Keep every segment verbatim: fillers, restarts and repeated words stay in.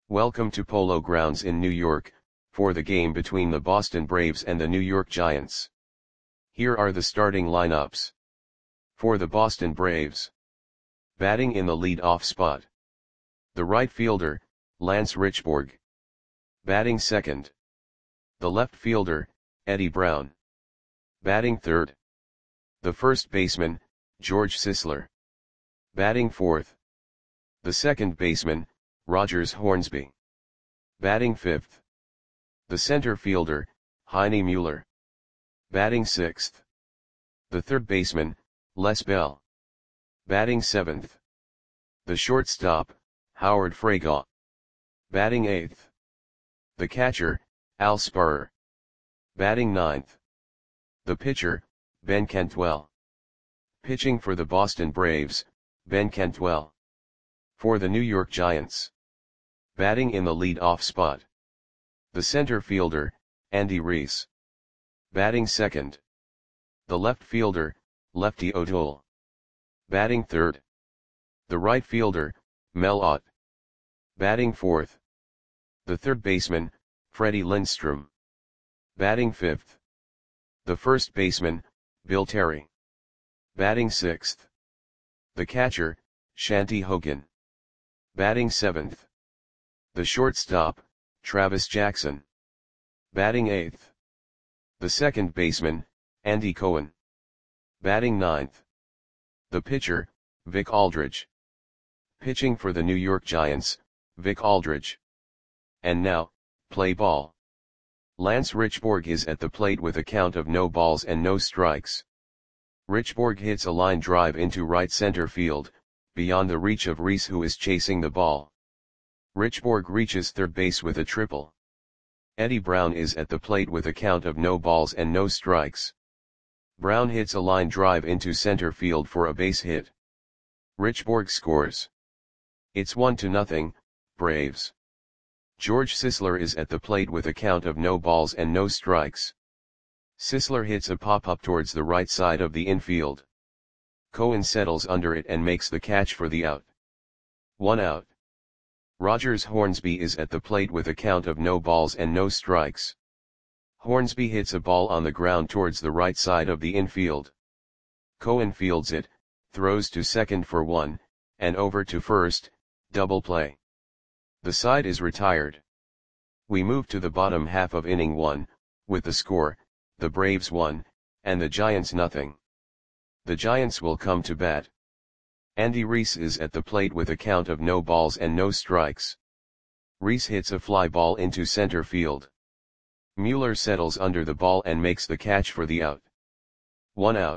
Welcome to Polo Grounds in New York, for the game between the Boston Braves and the New York Giants. Here are the starting lineups. For the Boston Braves. Batting in the lead-off spot. The right fielder, Lance Richburg. Batting second. The left fielder, Eddie Brown. Batting third. The first baseman, George Sisler. Batting fourth. The second baseman, Rogers Hornsby. Batting fifth. The center fielder, Heine Mueller. Batting sixth. The third baseman, Les Bell. Batting seventh. The shortstop, Howard Freygaw. Batting eighth. The catcher, Al Spurrier. Batting ninth. The pitcher, Ben Cantwell. Pitching for the Boston Braves, Ben Cantwell. For the New York Giants. Batting in the lead-off spot. The center fielder, Andy Reese. Batting second. The left fielder, Lefty O'Toole. Batting third. The right fielder, Mel Ott. Batting fourth. The third baseman, Freddie Lindstrom. Batting fifth. The first baseman, Bill Terry. Batting sixth. The catcher, Shanty Hogan. Batting seventh. The shortstop, Travis Jackson. Batting eighth. The second baseman, Andy Cohen. Batting ninth. The pitcher, Vic Aldridge. Pitching for the New York Giants, Vic Aldridge. And now, play ball. Lance Richburg is at the plate with a count of no balls and no strikes. Richburg hits a line drive into right center field, beyond the reach of Reese, who is chasing the ball. Richburg reaches third base with a triple. Eddie Brown is at the plate with a count of no balls and no strikes. Brown hits a line drive into center field for a base hit. Richburg scores. It's one to nothing, Braves. George Sisler is at the plate with a count of no balls and no strikes. Sisler hits a pop-up towards the right side of the infield. Cohen settles under it and makes the catch for the out. One out. Rogers Hornsby is at the plate with a count of no balls and no strikes. Hornsby hits a ball on the ground towards the right side of the infield. Cohen fields it, throws to second for one, and over to first, double play. The side is retired. We move to the bottom half of inning one, with the score, the Braves one, and the Giants nothing. The Giants will come to bat. Andy Reese is at the plate with a count of no balls and no strikes. Reese hits a fly ball into center field. Mueller settles under the ball and makes the catch for the out. One out.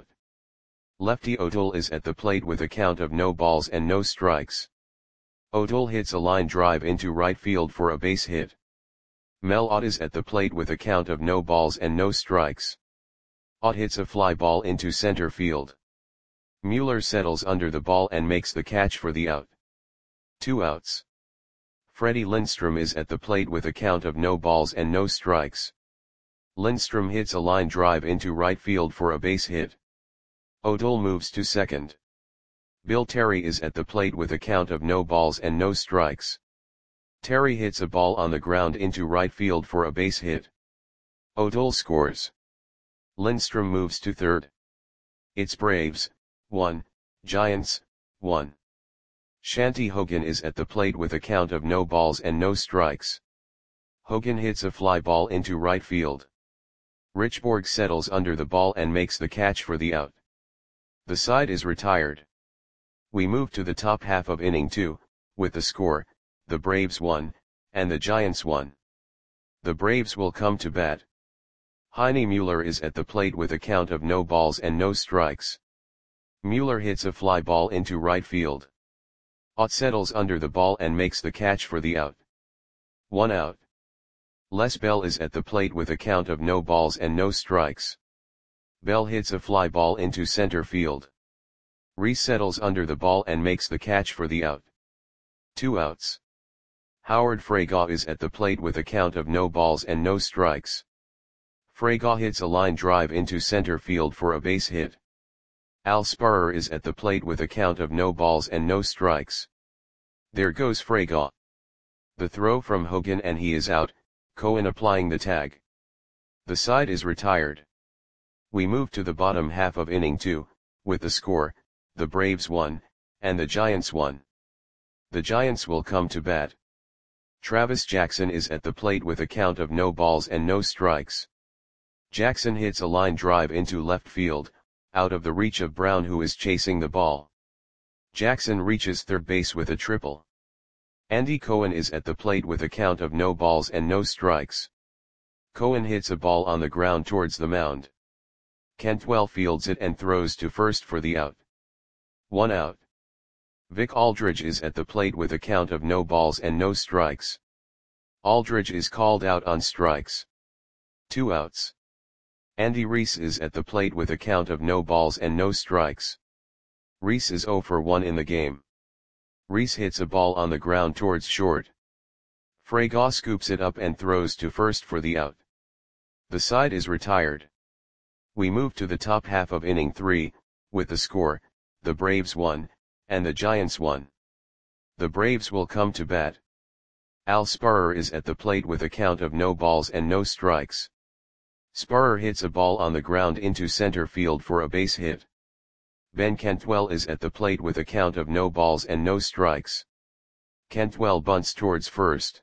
Lefty O'Toole is at the plate with a count of no balls and no strikes. O'Toole hits a line drive into right field for a base hit. Mel Ott is at the plate with a count of no balls and no strikes. Ott hits a fly ball into center field. Mueller settles under the ball and makes the catch for the out. Two outs. Freddie Lindstrom is at the plate with a count of no balls and no strikes. Lindstrom hits a line drive into right field for a base hit. O'Toole moves to second. Bill Terry is at the plate with a count of no balls and no strikes. Terry hits a ball on the ground into right field for a base hit. O'Toole scores. Lindstrom moves to third. It's Braves, one, Giants, one. Shanty Hogan is at the plate with a count of no balls and no strikes. Hogan hits a fly ball into right field. Richburg settles under the ball and makes the catch for the out. The side is retired. We move to the top half of inning two, with the score, the Braves one, and the Giants one. The Braves will come to bat. Heine Mueller is at the plate with a count of no balls and no strikes. Mueller hits a fly ball into right field. Ott settles under the ball and makes the catch for the out. One out. Les Bell is at the plate with a count of no balls and no strikes. Bell hits a fly ball into center field. Reese settles under the ball and makes the catch for the out. Two outs. Howard Freygaw is at the plate with a count of no balls and no strikes. Freygaw hits a line drive into center field for a base hit. Al Spurrier is at the plate with a count of no balls and no strikes. There goes Freygaw. The throw from Hogan and he is out, Cohen applying the tag. The side is retired. We move to the bottom half of inning two, with the score, the Braves won, and the Giants won. The Giants will come to bat. Travis Jackson is at the plate with a count of no balls and no strikes. Jackson hits a line drive into left field, out of the reach of Brown who is chasing the ball. Jackson reaches third base with a triple. Andy Cohen is at the plate with a count of no balls and no strikes. Cohen hits a ball on the ground towards the mound. Cantwell fields it and throws to first for the out. One out. Vic Aldridge is at the plate with a count of no balls and no strikes. Aldridge is called out on strikes. Two outs. Andy Reese is at the plate with a count of no balls and no strikes. Reese is oh for one in the game. Reese hits a ball on the ground towards short. Fraga scoops it up and throws to first for the out. The side is retired. We move to the top half of inning three, with the score, the Braves won, and the Giants won. The Braves will come to bat. Al Sparrer is at the plate with a count of no balls and no strikes. Sparrer hits a ball on the ground into center field for a base hit. Ben Cantwell is at the plate with a count of no balls and no strikes. Cantwell bunts towards first.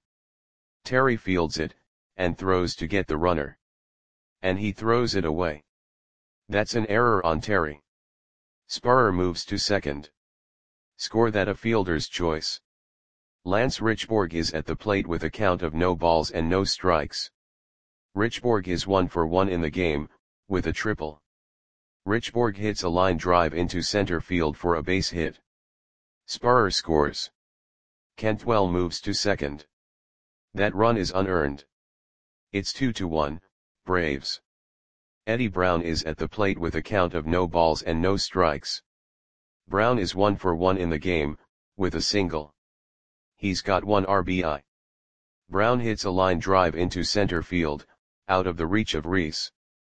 Terry fields it, and throws to get the runner. And he throws it away. That's an error on Terry. Sparrer moves to second. Score that a fielder's choice. Lance Richborg is at the plate with a count of no balls and no strikes. Richborg is one for one in the game, with a triple. Richborg hits a line drive into center field for a base hit. Sparrer scores. Cantwell moves to second. That run is unearned. It's two to one, Braves. Eddie Brown is at the plate with a count of no balls and no strikes. Brown is one for one in the game, with a single. He's got one R B I. Brown hits a line drive into center field, out of the reach of Reese.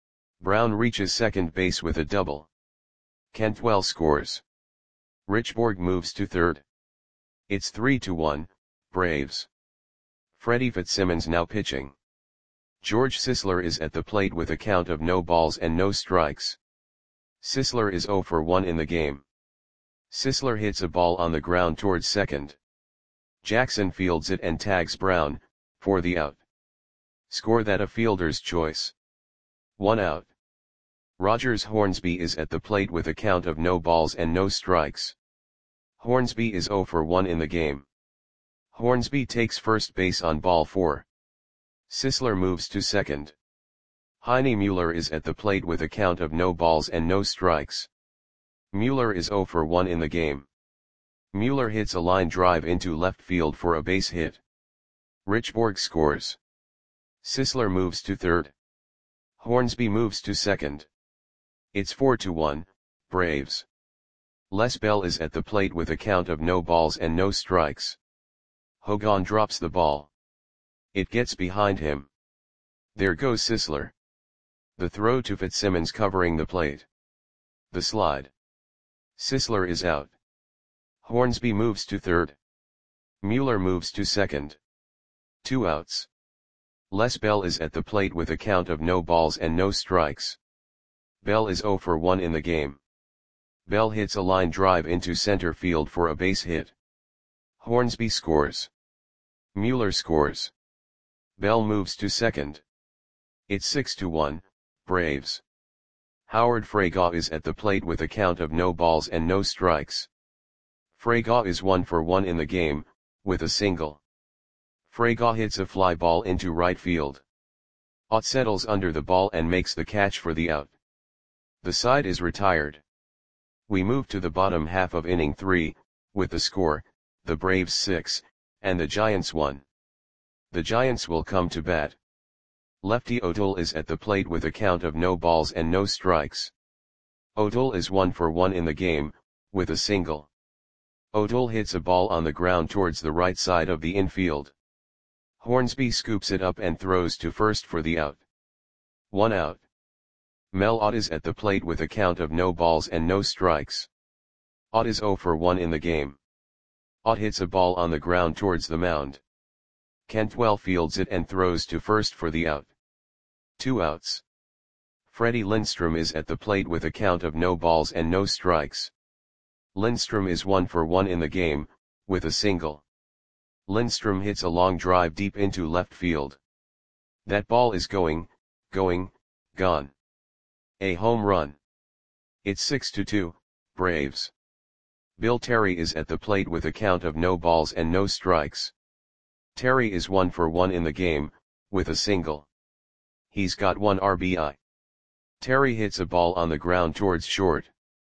Brown reaches second base with a double. Cantwell scores. Richborg moves to third. It's three to one, Braves. Freddie Fitzsimmons now pitching. George Sisler is at the plate with a count of no balls and no strikes. Sisler is oh for one in the game. Sisler hits a ball on the ground towards second. Jackson fields it and tags Brown, for the out. Score that a fielder's choice. One out. Rogers Hornsby is at the plate with a count of no balls and no strikes. Hornsby is oh for one in the game. Hornsby takes first base on ball four. Sisler moves to second. Heine Mueller is at the plate with a count of no balls and no strikes. Mueller is oh for one in the game. Mueller hits a line drive into left field for a base hit. Richborg scores. Sisler moves to third. Hornsby moves to second. It's four to one, Braves. Les Bell is at the plate with a count of no balls and no strikes. Hogan drops the ball. It gets behind him. There goes Sisler. The throw to Fitzsimmons covering the plate. The slide. Sisler is out. Hornsby moves to third. Mueller moves to second. Two outs. Les Bell is at the plate with a count of no balls and no strikes. Bell is oh for one in the game. Bell hits a line drive into center field for a base hit. Hornsby scores. Mueller scores. Bell moves to second. It's six to one, Braves. Howard Fraga is at the plate with a count of no balls and no strikes. Fraga is one for one in the game, with a single. Fraga hits a fly ball into right field. Ott settles under the ball and makes the catch for the out. The side is retired. We move to the bottom half of inning three, with the score, the Braves six, and the Giants one. The Giants will come to bat. Lefty O'Toole is at the plate with a count of no balls and no strikes. O'Toole is one for one in the game, with a single. O'Toole hits a ball on the ground towards the right side of the infield. Hornsby scoops it up and throws to first for the out. One out. Mel Ott is at the plate with a count of no balls and no strikes. Ott is oh for one in the game. Ott hits a ball on the ground towards the mound. Cantwell fields it and throws to first for the out. Two outs. Freddie Lindstrom is at the plate with a count of no balls and no strikes. Lindstrom is one for one in the game, with a single. Lindstrom hits a long drive deep into left field. That ball is going, going, gone. A home run. It's six to two, Braves. Bill Terry is at the plate with a count of no balls and no strikes. Terry is one for one in the game, with a single. He's got one R B I. Terry hits a ball on the ground towards short.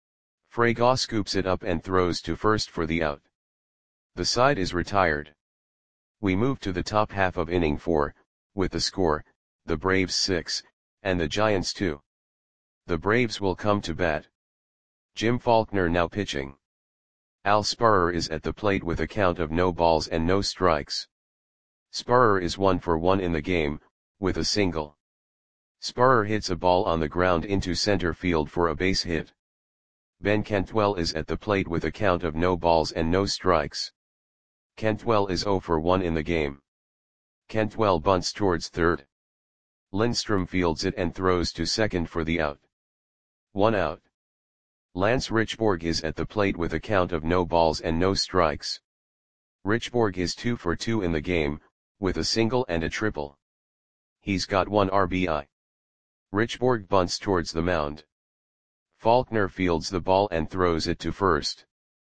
Fraga scoops it up and throws to first for the out. The side is retired. We move to the top half of inning four, with the score, the Braves six, and the Giants two. The Braves will come to bat. Jim Faulkner now pitching. Al Sparrer is at the plate with a count of no balls and no strikes. Sparrer is one for one in the game, with a single. Sparrer hits a ball on the ground into center field for a base hit. Ben Cantwell is at the plate with a count of no balls and no strikes. Cantwell is zero for one in the game. Cantwell bunts towards third. Lindstrom fields it and throws to second for the out. One out. Lance Richborg is at the plate with a count of no balls and no strikes. Richborg is two for two in the game, with a single and a triple. He's got one R B I. Richborg bunts towards the mound. Faulkner fields the ball and throws it to first.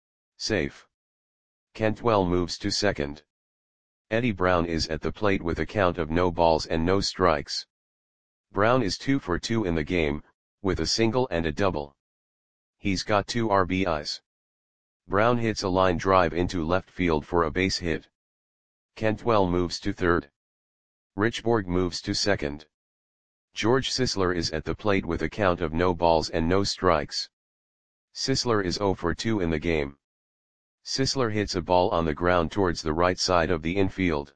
Safe. Cantwell moves to second. Eddie Brown is at the plate with a count of no balls and no strikes. Brown is two for two in the game, with a single and a double. He's got two R B Is. Brown hits a line drive into left field for a base hit. Cantwell moves to third. Richborg moves to second. George Sisler is at the plate with a count of no balls and no strikes. Sisler is zero for two in the game. Sisler hits a ball on the ground towards the right side of the infield.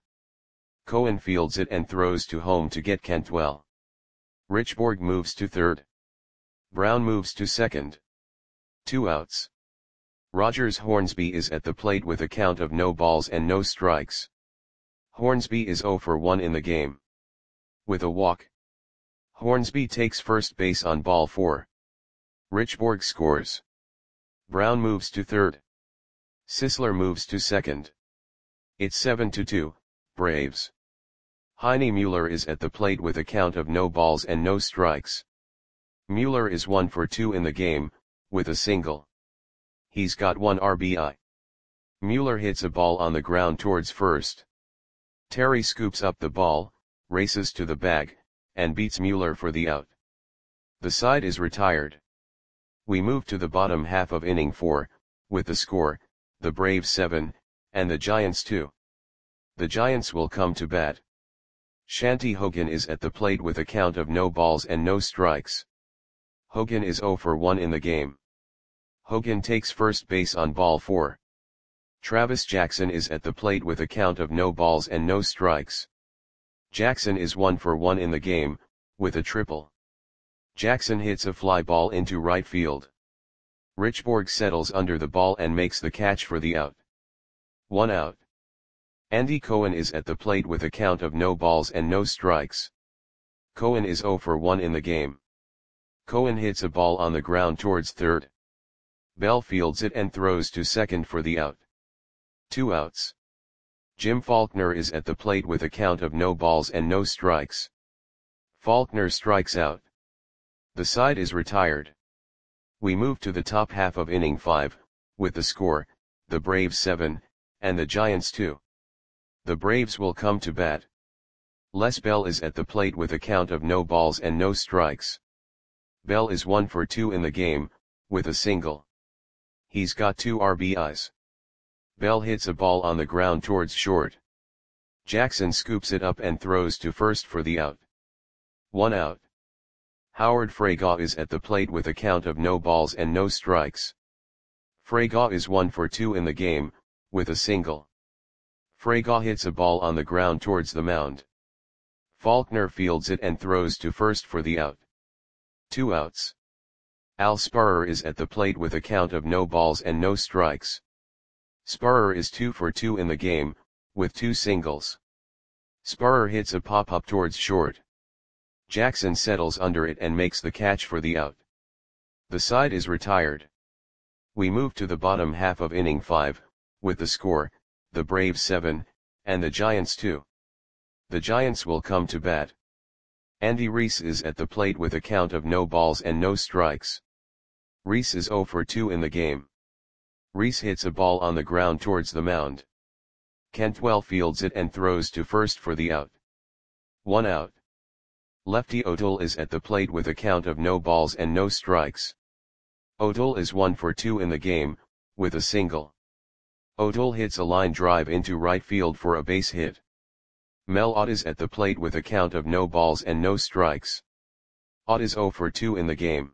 Cohen fields it and throws to home to get Cantwell. Richborg moves to third. Brown moves to second. Two outs. Rogers Hornsby is at the plate with a count of no balls and no strikes. Hornsby is zero for one in the game. With a walk. Hornsby takes first base on ball four. Richborg scores. Brown moves to third. Sisler moves to second. It's seven to two, Braves. Heine Mueller is at the plate with a count of no balls and no strikes. Mueller is one for two in the game, with a single. He's got one R B I. Mueller hits a ball on the ground towards first. Terry scoops up the ball, races to the bag, and beats Mueller for the out. The side is retired. We move to the bottom half of inning four, with the score, the Braves seven, and the Giants two. The Giants will come to bat. Shanty Hogan is at the plate with a count of no balls and no strikes. Hogan is zero for one in the game. Hogan takes first base on ball four. Travis Jackson is at the plate with a count of no balls and no strikes. Jackson is one for one in the game, with a triple. Jackson hits a fly ball into right field. Richborg settles under the ball and makes the catch for the out. One out. Andy Cohen is at the plate with a count of no balls and no strikes. Cohen is zero for one in the game. Cohen hits a ball on the ground towards third. Bell fields it and throws to second for the out. Two outs. Jim Faulkner is at the plate with a count of no balls and no strikes. Faulkner strikes out. The side is retired. We move to the top half of inning five, with the score, the Braves seven, and the Giants two. The Braves will come to bat. Les Bell is at the plate with a count of no balls and no strikes. Bell is one for two in the game, with a single. He's got two R B Is. Bell hits a ball on the ground towards short. Jackson scoops it up and throws to first for the out. One out. Howard Fraga is at the plate with a count of no balls and no strikes. Fraga is one for two in the game, with a single. Fraga hits a ball on the ground towards the mound. Faulkner fields it and throws to first for the out. Two outs. Al Sparrer is at the plate with a count of no balls and no strikes. Sparrer is two for two in the game, with two singles. Sparrer hits a pop-up towards short. Jackson settles under it and makes the catch for the out. The side is retired. We move to the bottom half of inning five, with the score, the Braves seven, and the Giants two. The Giants will come to bat. Andy Reese is at the plate with a count of no balls and no strikes. Reese is oh for two in the game. Reese hits a ball on the ground towards the mound. Cantwell fields it and throws to first for the out. One out. Lefty O'Toole is at the plate with a count of no balls and no strikes. O'Toole is one for two in the game, with a single. O'Toole hits a line drive into right field for a base hit. Mel Ott is at the plate with a count of no balls and no strikes. Ott is oh for two in the game.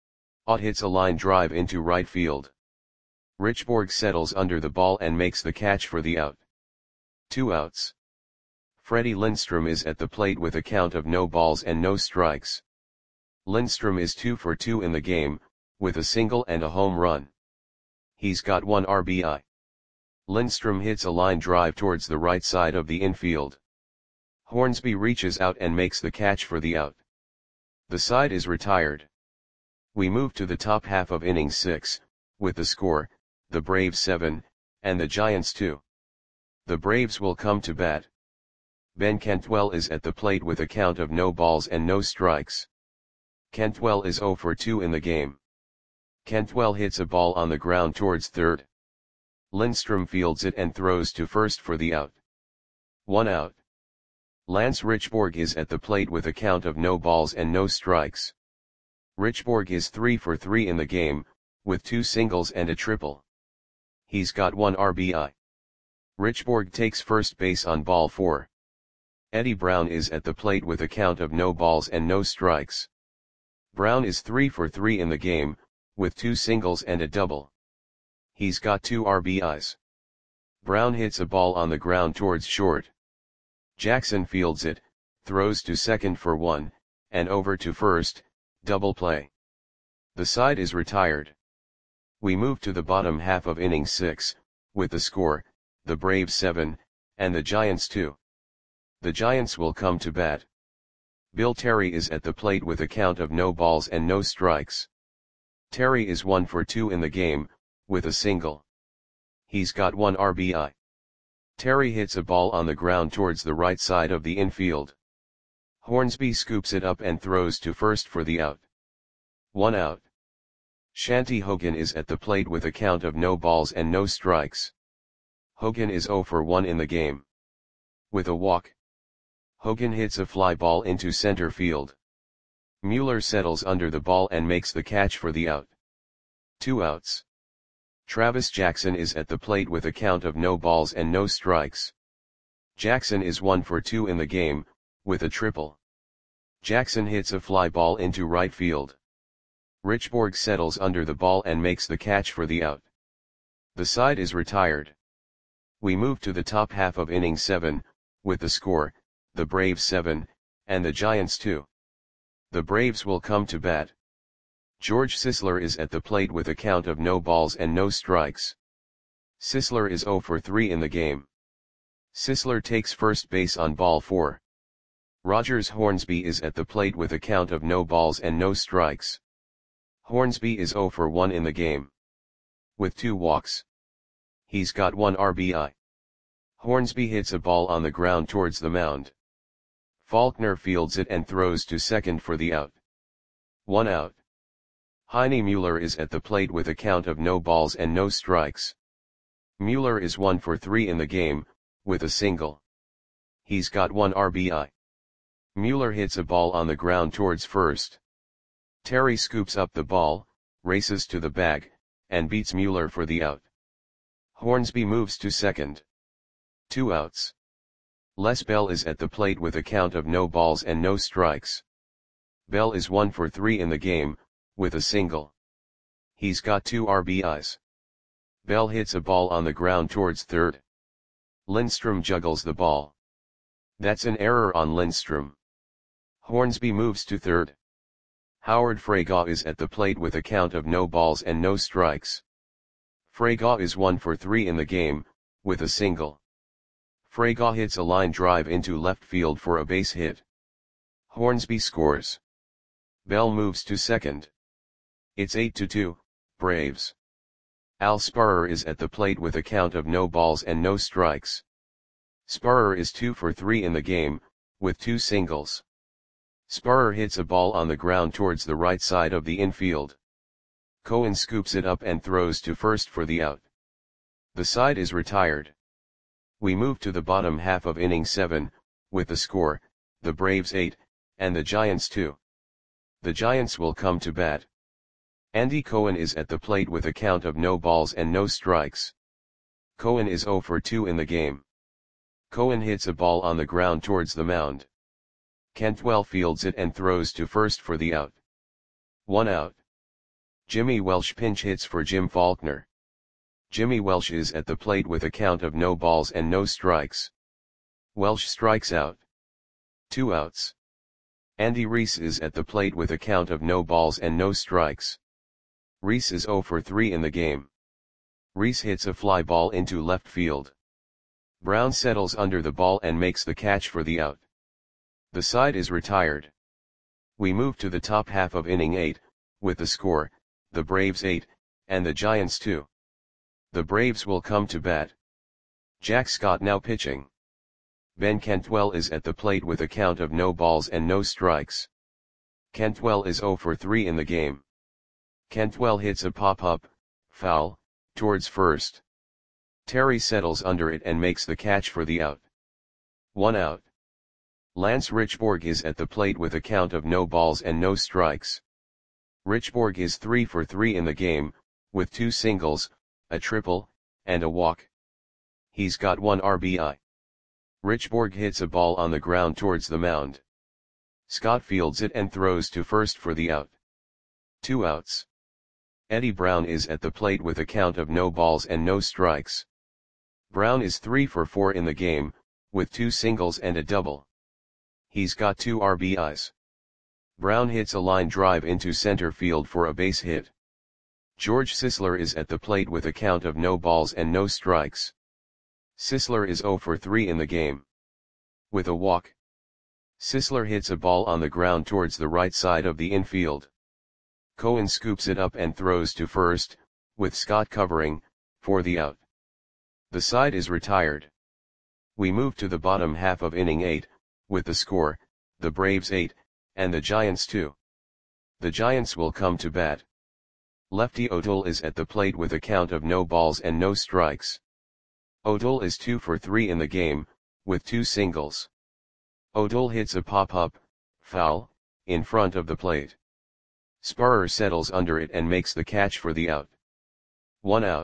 Ott hits a line drive into right field. Richborg settles under the ball and makes the catch for the out. Two outs. Freddie Lindstrom is at the plate with a count of no balls and no strikes. Lindstrom is two for two in the game, with a single and a home run. He's got one R B I. Lindstrom hits a line drive towards the right side of the infield. Hornsby reaches out and makes the catch for the out. The side is retired. We move to the top half of inning six, with the score, the Braves seven, and the Giants two. The Braves will come to bat. Ben Cantwell is at the plate with a count of no balls and no strikes. Cantwell is oh for two in the game. Cantwell hits a ball on the ground towards third. Lindstrom fields it and throws to first for the out. One out. Lance Richborg is at the plate with a count of no balls and no strikes. Richborg is three for three in the game, with two singles and a triple. He's got one R B I. Richborg takes first base on ball four. Eddie Brown is at the plate with a count of no balls and no strikes. Brown is three for three in the game, with two singles and a double. He's got two R B Is. Brown hits a ball on the ground towards short. Jackson fields it, throws to second for one, and over to first, double play. The side is retired. We move to the bottom half of inning six, with the score, the Braves seven, and the Giants two. The Giants will come to bat. Bill Terry is at the plate with a count of no balls and no strikes. Terry is one for two in the game, with a single. He's got one R B I. Terry hits a ball on the ground towards the right side of the infield. Hornsby scoops it up and throws to first for the out. One out. Shanty Hogan is at the plate with a count of no balls and no strikes. Hogan is oh for one in the game. With a walk. Hogan hits a fly ball into center field. Mueller settles under the ball and makes the catch for the out. Two outs. Travis Jackson is at the plate with a count of no balls and no strikes. Jackson is one for two in the game, with a triple. Jackson hits a fly ball into right field. Richborg settles under the ball and makes the catch for the out. The side is retired. We move to the top half of inning seven, with the score, the Braves seven, and the Giants two. The Braves will come to bat. George Sisler is at the plate with a count of no balls and no strikes. Sisler is oh for three in the game. Sisler takes first base on ball four. Rogers Hornsby is at the plate with a count of no balls and no strikes. Hornsby is oh for one in the game. With two walks. He's got one R B I. Hornsby hits a ball on the ground towards the mound. Faulkner fields it and throws to second for the out. One out. Heine Mueller is at the plate with a count of no balls and no strikes. Mueller is one for three in the game, with a single. He's got one R B I. Mueller hits a ball on the ground towards first. Terry scoops up the ball, races to the bag, and beats Mueller for the out. Hornsby moves to second. Two outs. Les Bell is at the plate with a count of no balls and no strikes. Bell is one for three in the game, with a single. He's got two R B Is. Bell hits a ball on the ground towards third. Lindstrom juggles the ball. That's an error on Lindstrom. Hornsby moves to third. Howard Freygaw is at the plate with a count of no balls and no strikes. Freygaw is one for three in the game, with a single. Fraga hits a line drive into left field for a base hit. Hornsby scores. Bell moves to second. It's eight to two, Braves. Al Sparrer is at the plate with a count of no balls and no strikes. Sparrer is two for three in the game, with two singles. Sparrer hits a ball on the ground towards the right side of the infield. Cohen scoops it up and throws to first for the out. The side is retired. We move to the bottom half of inning seven, with the score, the Braves eight, and the Giants two. The Giants will come to bat. Andy Cohen is at the plate with a count of no balls and no strikes. Cohen is zero for two in the game. Cohen hits a ball on the ground towards the mound. Cantwell fields it and throws to first for the out. One out. Jimmy Welsh pinch hits for Jim Faulkner. Jimmy Welsh is at the plate with a count of no balls and no strikes. Welsh strikes out. Two outs. Andy Reese is at the plate with a count of no balls and no strikes. Reese is zero for three in the game. Reese hits a fly ball into left field. Brown settles under the ball and makes the catch for the out. The side is retired. We move to the top half of inning eight, with the score, the Braves eight, and the Giants two. The Braves will come to bat. Jack Scott now pitching. Ben Cantwell is at the plate with a count of no balls and no strikes. Cantwell is zero for three in the game. Cantwell hits a pop-up, foul, towards first. Terry settles under it and makes the catch for the out. One out. Lance Richborg is at the plate with a count of no balls and no strikes. Richborg is three for three in the game, with two singles, a triple, and a walk. He's got one R B I. Richborg hits a ball on the ground towards the mound. Scott fields it and throws to first for the out. Two outs. Eddie Brown is at the plate with a count of no balls and no strikes. Brown is three for four in the game, with two singles and a double. He's got two R B Is. Brown hits a line drive into center field for a base hit. George Sisler is at the plate with a count of no balls and no strikes. Sisler is zero for three in the game. With a walk. Sisler hits a ball on the ground towards the right side of the infield. Cohen scoops it up and throws to first, with Scott covering, for the out. The side is retired. We move to the bottom half of inning eight, with the score, the Braves eight, and the Giants two. The Giants will come to bat. Lefty O'Toole is at the plate with a count of no balls and no strikes. O'Toole is two for three in the game, with two singles. O'Toole hits a pop-up, foul, in front of the plate. Sparrer settles under it and makes the catch for the out. One out.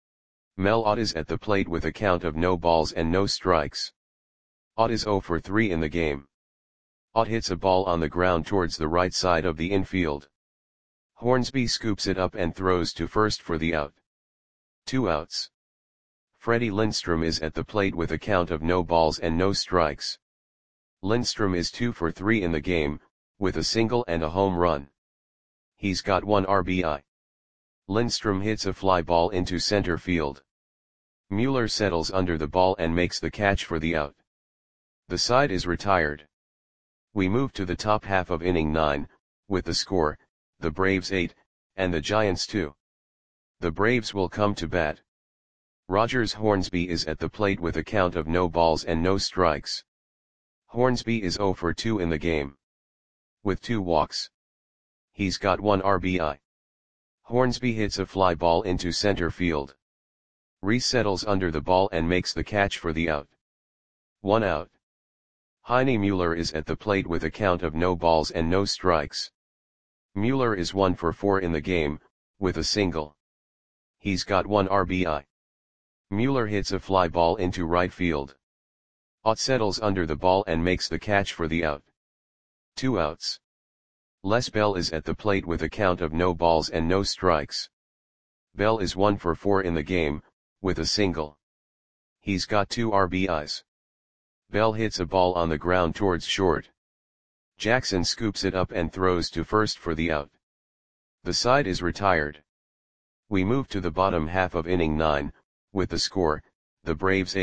Mel Ott is at the plate with a count of no balls and no strikes. Ott is zero for three in the game. Ott hits a ball on the ground towards the right side of the infield. Hornsby scoops it up and throws to first for the out. Two outs. Freddie Lindstrom is at the plate with a count of no balls and no strikes. Lindstrom is two for three in the game, with a single and a home run. He's got one R B I. Lindstrom hits a fly ball into center field. Mueller settles under the ball and makes the catch for the out. The side is retired. We move to the top half of inning nine, with the score, the Braves eight, and the Giants two. The Braves will come to bat. Rogers Hornsby is at the plate with a count of no balls and no strikes. Hornsby is zero for two in the game. With two walks. He's got one R B I. Hornsby hits a fly ball into center field. Reese settles under the ball and makes the catch for the out. One out. Heine Mueller is at the plate with a count of no balls and no strikes. Mueller is one for four in the game, with a single. He's got one R B I. Mueller hits a fly ball into right field. Ott settles under the ball and makes the catch for the out. Two outs. Les Bell is at the plate with a count of no balls and no strikes. Bell is one for four in the game, with a single. He's got two R B Is. Bell hits a ball on the ground towards short. Jackson scoops it up and throws to first for the out. The side is retired. We move to the bottom half of inning nine, with the score, the Braves eight,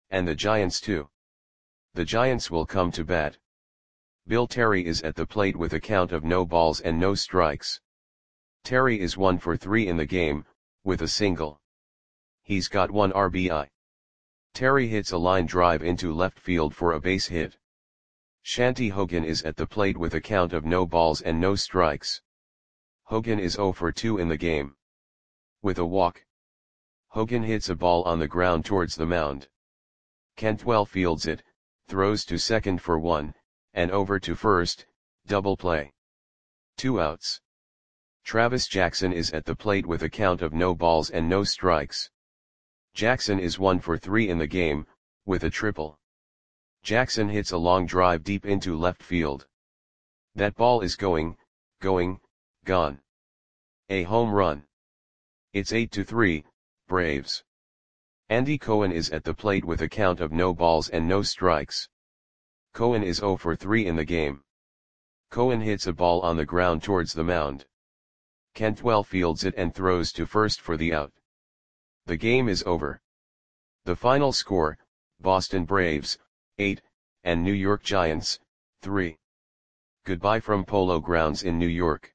And the Giants too. The Giants will come to bat. Bill Terry is at the plate with a count of no balls and no strikes. Terry is one for three in the game, with a single. He's got one R B I. Terry hits a line drive into left field for a base hit. Shanti Hogan is at the plate with a count of no balls and no strikes. Hogan is zero for two in the game. With a walk. Hogan hits a ball on the ground towards the mound. Cantwell fields it, throws to second for one, and over to first, double play. Two outs. Travis Jackson is at the plate with a count of no balls and no strikes. Jackson is one for three in the game, with a triple. Jackson hits a long drive deep into left field. That ball is going, going, gone. A home run. It's eight to three, Braves. Andy Cohen is at the plate with a count of no balls and no strikes. Cohen is zero for three in the game. Cohen hits a ball on the ground towards the mound. Cantwell fields it and throws to first for the out. The game is over. The final score, Boston Braves, eight, and New York Giants, three. Goodbye from Polo Grounds in New York.